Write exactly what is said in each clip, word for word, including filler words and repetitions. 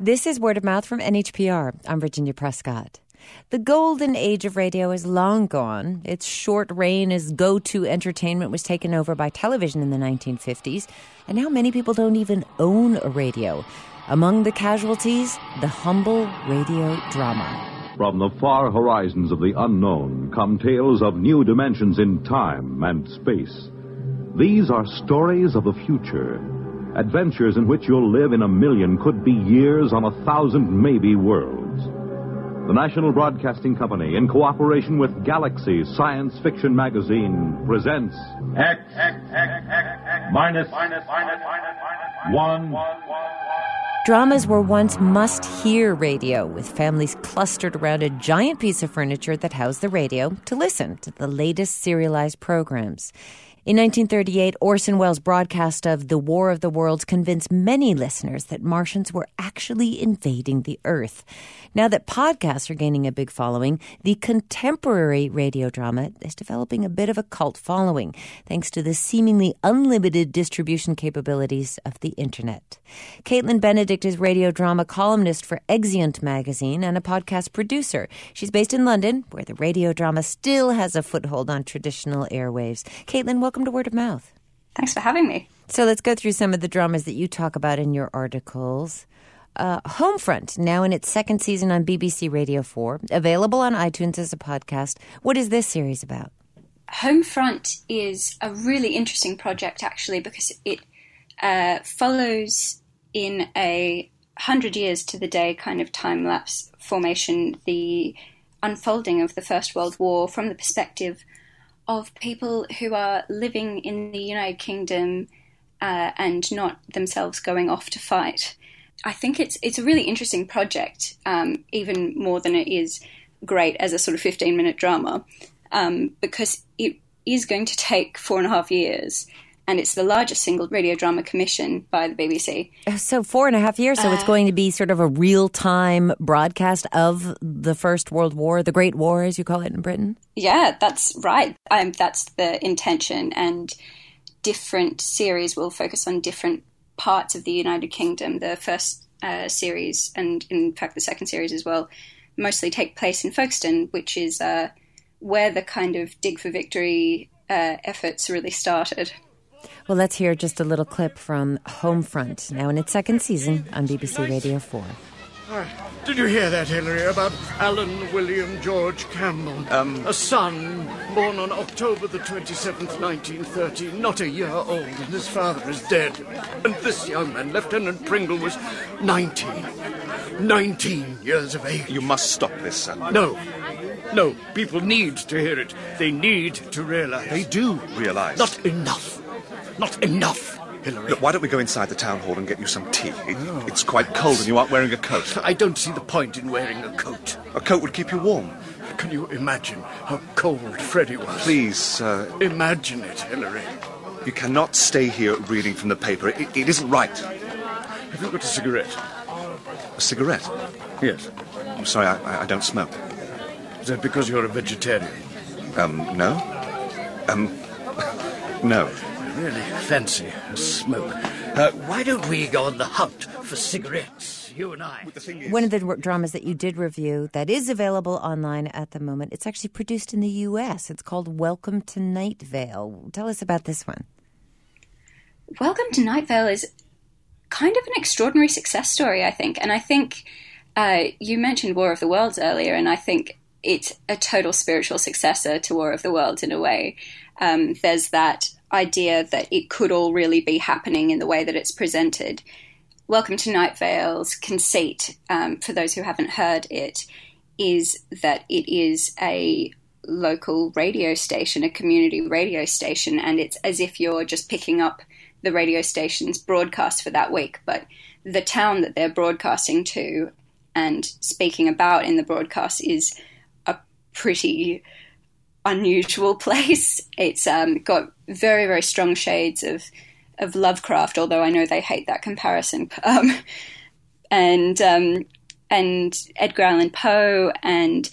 This is Word of Mouth from N H P R. I'm Virginia Prescott. The golden age of radio is long gone. Its short reign as go-to entertainment was taken over by television in the nineteen fifties, and now many people don't even own a radio. Among the casualties, the humble radio drama. From the far horizons of the unknown come tales of new dimensions in time and space. These are stories of the future. Adventures in which you'll live in a million, could be years on a thousand maybe worlds. The National Broadcasting Company, in cooperation with Galaxy Science Fiction Magazine, presents X, X, X, X, X minus, minus, minus, minus, one. Dramas were once must-hear radio, with families clustered around a giant piece of furniture that housed the radio to listen to the latest serialized programs. In nineteen thirty-eight, Orson Welles' broadcast of The War of the Worlds convinced many listeners that Martians were actually invading the Earth. Now that podcasts are gaining a big following, the contemporary radio drama is developing a bit of a cult following, thanks to the seemingly unlimited distribution capabilities of the Internet. Caitlin Benedict is radio drama columnist for Exeunt magazine and a podcast producer. She's based in London, where the radio drama still has a foothold on traditional airwaves. Caitlin, welcome to Word of Mouth. Thanks for having me. So let's go through some of the dramas that you talk about in your articles. Uh, Homefront, now in its second season on B B C Radio four, available on iTunes as a podcast. What is this series about? Homefront is a really interesting project, actually, because it uh, follows in a hundred years to the day kind of time-lapse formation the unfolding of the First World War from the perspective of people who are living in the United Kingdom uh, and not themselves going off to fight. I think it's it's a really interesting project, um, even more than it is great as a sort of fifteen-minute drama, um, because it is going to take four and a half years, and it's the largest single radio drama commission by the B B C. So four and a half years, so uh, it's going to be sort of a real-time broadcast of the First World War, the Great War, as you call it in Britain? Yeah, that's right. Um, that's the intention, and different series will focus on different parts of the United Kingdom. The first uh, series, and in fact the second series as well, mostly take place in Folkestone, which is uh, where the kind of Dig for Victory uh, efforts really started. Well, let's hear just a little clip from Homefront, now in its second season on B B C Radio four. Uh, did you hear that, Hilary, about Alan William George Campbell? Um, a son born on October the twenty-seventh, nineteen thirty, not a year old, and his father is dead. And this young man, Lieutenant Pringle, was nineteen. nineteen years of age. You must stop this, son. No. No, people need to hear it. They need to realise. They do realise. Not enough. Not enough, Hilary. Look, why don't we go inside the town hall and get you some tea? It, oh. It's quite cold and you aren't wearing a coat. I don't see the point in wearing a coat. A coat would keep you warm. Can you imagine how cold Freddie was? Please, uh... imagine it, Hilary. You cannot stay here reading from the paper. It, it isn't right. Have you got a cigarette? A cigarette? Yes. I'm sorry, I, I don't smoke. Is that because you're a vegetarian? Um, no. Um, no. Really fancy a smoke. Uh, why don't we go on the hunt for cigarettes, you and I? One of the dramas that you did review that is available online at the moment, it's actually produced in the U S. It's called Welcome to Night Vale. Tell us about this one. Welcome to Night Vale is kind of an extraordinary success story, I think. And I think uh, you mentioned War of the Worlds earlier, and I think it's a total spiritual successor to War of the Worlds in a way. Um, there's that idea that it could all really be happening in the way that it's presented. Welcome to Night Vale's conceit, um, for those who haven't heard it, is that it is a local radio station, a community radio station, and it's as if you're just picking up the radio station's broadcast for that week, but the town that they're broadcasting to and speaking about in the broadcast is a pretty unusual place. It's um, got very, very strong shades of of Lovecraft, although I know they hate that comparison. Um, and um, and Edgar Allan Poe and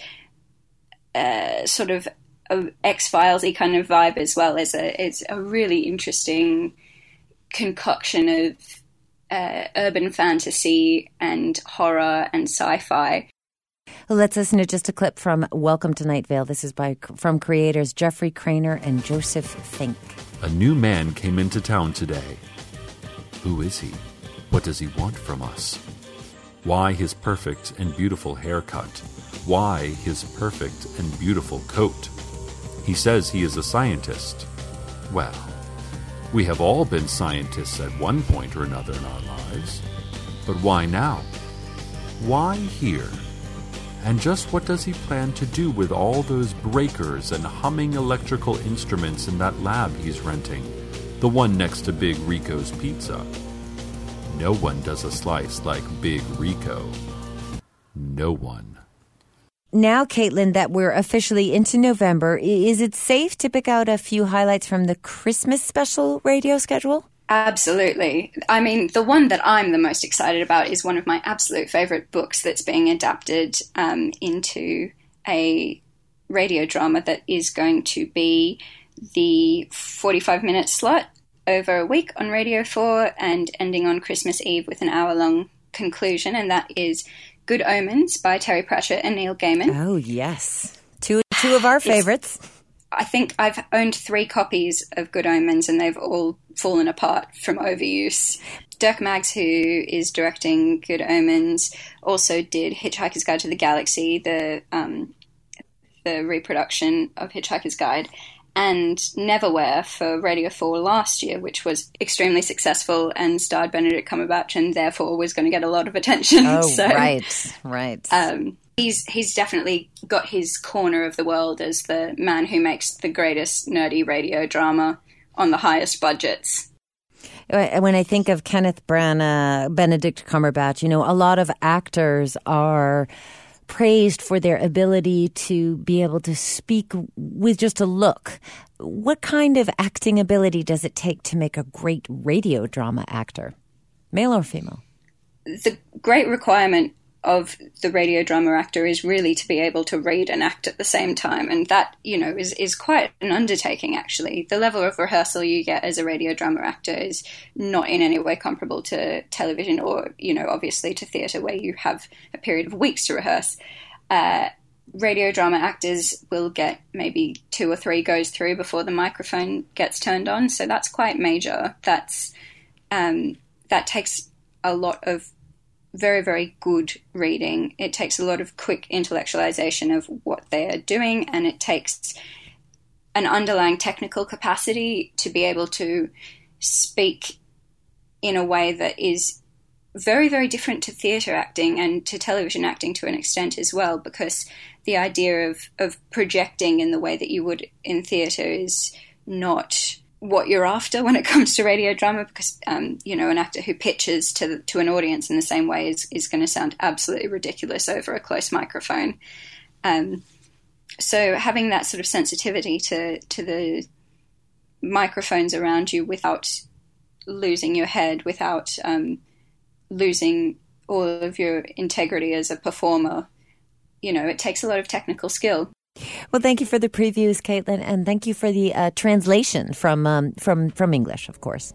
uh, sort of a X-Files-y kind of vibe as well. As a, it's a really interesting concoction of uh, urban fantasy and horror and sci-fi. Well, let's listen to just a clip from Welcome to Night Vale. This is by from creators Jeffrey Craner and Joseph Fink. A new man came into town today. Who is he? What does he want from us? Why his perfect and beautiful haircut? Why his perfect and beautiful coat? He says he is a scientist. Well, we have all been scientists at one point or another in our lives. But why now? Why here? And just what does he plan to do with all those breakers and humming electrical instruments in that lab he's renting? The one next to Big Rico's Pizza. No one does a slice like Big Rico. No one. Now, Caitlin, that we're officially into November, is it safe to pick out a few highlights from the Christmas special radio schedule? Absolutely. I mean, the one that I'm the most excited about is one of my absolute favorite books that's being adapted um, into a radio drama that is going to be the forty-five minute slot over a week on Radio four and ending on Christmas Eve with an hour-long conclusion, and that is Good Omens by Terry Pratchett and Neil Gaiman. Oh, yes. Two, two of our favorites. It's, I think I've owned three copies of Good Omens and they've all fallen apart from overuse. Dirk Maggs, who is directing Good Omens, also did Hitchhiker's Guide to the Galaxy, the um, the reproduction of Hitchhiker's Guide, and Neverwhere for Radio four last year, which was extremely successful and starred Benedict Cumberbatch and therefore was going to get a lot of attention. Oh, so, right, right. Um, he's he's definitely got his corner of the world as the man who makes the greatest nerdy radio drama on the highest budgets. When I think of Kenneth Branagh, Benedict Cumberbatch, you know, a lot of actors are praised for their ability to be able to speak with just a look. What kind of acting ability does it take to make a great radio drama actor, male or female? The great requirement of the radio drama actor is really to be able to read and act at the same time. And that, you know, is, is quite an undertaking, actually. The level of rehearsal you get as a radio drama actor is not in any way comparable to television or, you know, obviously to theatre where you have a period of weeks to rehearse. Uh, radio drama actors will get maybe two or three goes through before the microphone gets turned on. So that's quite major. That's, um, that takes a lot of very, very good reading. It takes a lot of quick intellectualization of what they are doing, and it takes an underlying technical capacity to be able to speak in a way that is very, very different to theatre acting and to television acting to an extent as well, because the idea of, of projecting in the way that you would in theatre is not what you're after when it comes to radio drama, because um, you know, an actor who pitches to to an audience in the same way is, is going to sound absolutely ridiculous over a close microphone. Um, so having that sort of sensitivity to to the microphones around you without losing your head, without um, losing all of your integrity as a performer, you know, it takes a lot of technical skill. Well, thank you for the previews, Caitlin, and thank you for the uh, translation from um, from from English, of course.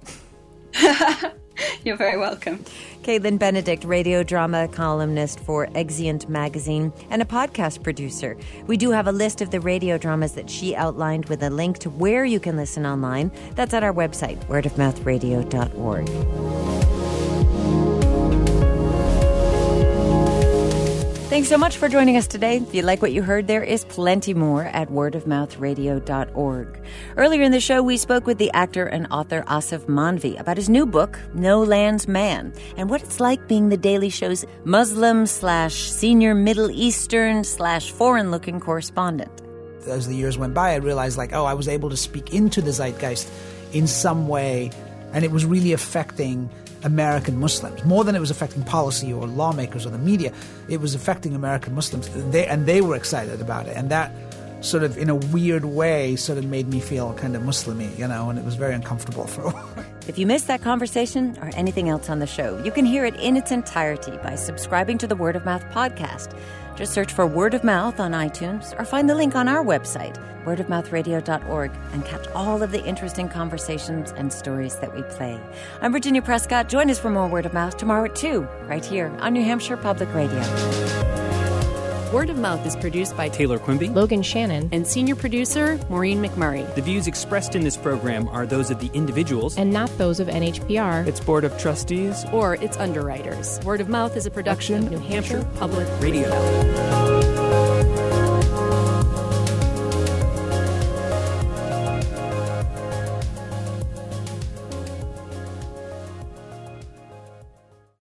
You're very welcome. Caitlin Benedict, radio drama columnist for Exeunt magazine and a podcast producer. We do have a list of the radio dramas that she outlined with a link to where you can listen online. That's at our website, word of mouth radio dot org. Thanks so much for joining us today. If you like what you heard, there is plenty more at word of mouth radio dot org. Earlier in the show, we spoke with the actor and author Asif Manvi about his new book, No Land's Man, and what it's like being the Daily Show's Muslim slash senior Middle Eastern slash foreign-looking correspondent. As the years went by, I realized, like, oh, I was able to speak into the zeitgeist in some way, and it was really affecting American Muslims. More than it was affecting policy or lawmakers or the media, it was affecting American Muslims. They, and they were excited about it. And that sort of, in a weird way, sort of made me feel kind of Muslim-y, you know, and it was very uncomfortable for a while. If you missed that conversation or anything else on the show, you can hear it in its entirety by subscribing to the Word of Mouth podcast. Just search for Word of Mouth on iTunes or find the link on our website, word of mouth radio dot org, and catch all of the interesting conversations and stories that we play. I'm Virginia Prescott. Join us for more Word of Mouth tomorrow at two, right here on New Hampshire Public Radio. Word of Mouth is produced by Taylor Quimby, Logan Shannon, and senior producer Maureen McMurray. The views expressed in this program are those of the individuals and not those of N H P R, its Board of Trustees, or its underwriters. Word of Mouth is a production of New Hampshire Public Radio.